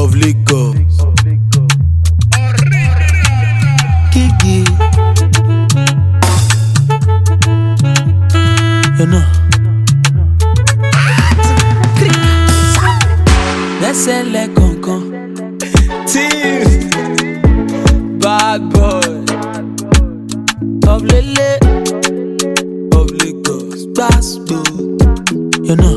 of Lagos. Kiki, you know. Lẹ́sẹ̀ lẹ́kọ̀ọ̀kan. Team bad boy of Lele of Lagos. Gbasdo, you know.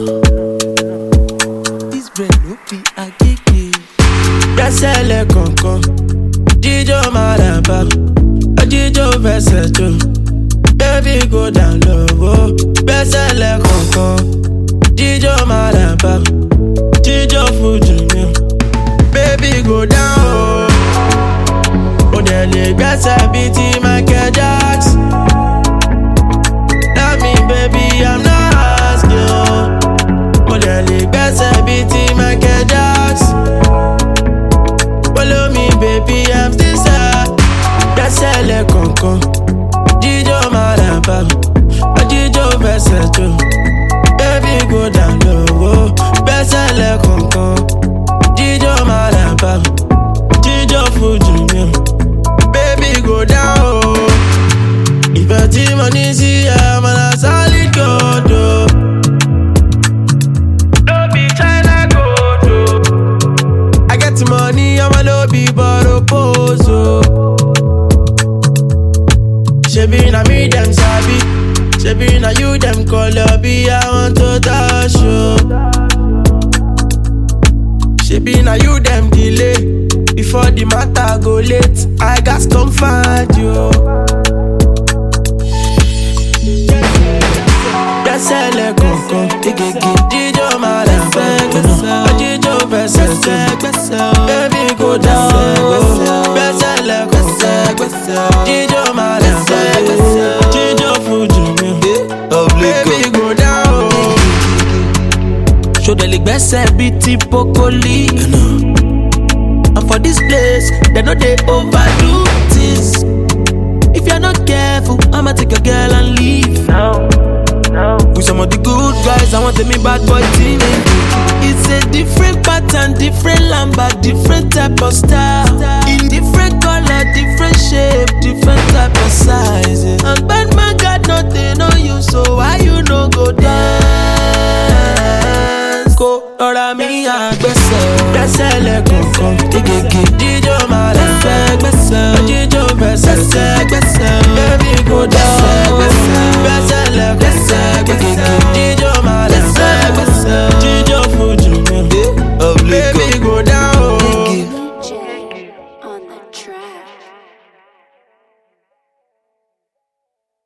This brain no be a kiki. Lẹ́sẹ̀ lẹ́kọ̀ọ̀kan. Jíjó Maraba, jíjó fẹsẹ̀ jó. Baby go down low, lẹ́sẹ̀ lẹ́kọ̀ọ̀kan. Jíjó Maraba, jíjó Fuji mi. Baby go down, oh nearly gbẹ́sẹ̀ bíi ti Michael Jackson. Tell me baby I'm not asking you. Oh nearly gbẹ́sẹ̀ bíi ti Michael Jackson. Follow me baby I'm still sad. Gbẹ́sẹ̀ lẹ́kọ̀ọ̀kan. Jíjó Maraba, jíjó fẹsẹ̀ jó. Baby go down low, gbẹ́sẹ̀ lẹ́kọ̀ọ̀kan. Jíjó Maraba, jíjó Fuji mi. Baby go down, oh. Ìfẹ́ tí mo ní sí ẹ, mo na solid gold, oh. No be China gold, oh. I get the money, I'ma no be borrow pose, oh. Shebi na me dem sabi, shebi na you dem call up, I want to touch you. Shebi na you dem delay, before the matter go late, I gas come find you. Gbẹ́sẹ̀ lẹ́kọ̀ọ̀kan, jíjó Maraba, jíjó fẹsẹ̀ jó. Baby go down, gbẹ́sẹ̀ lẹ́kọ̀ọ̀kan, jíjó Maraba, jíjó Fuji mi. Baby go down. Show the leg gbẹ́sẹ̀ bíi ti Pokoli. And for this place, they know they overdo things. If you're not careful, I'ma take your girl and leave. No. With some of the good guys, I want me bad boy team. It's a different pattern, different lamba, different type of style. In different color, different shape, different type of size. And bad man got nothing on you, so why you no go dance? Go, Lora mi agbẹ́sẹ̀. Gbẹ́sẹ̀ lẹ́kọ̀ọ̀kan. Jíjó Maraba, jíjó fẹsẹ̀ jó. Baby go down, gbẹ́sẹ̀ lẹ́kọ̀ọ̀kan.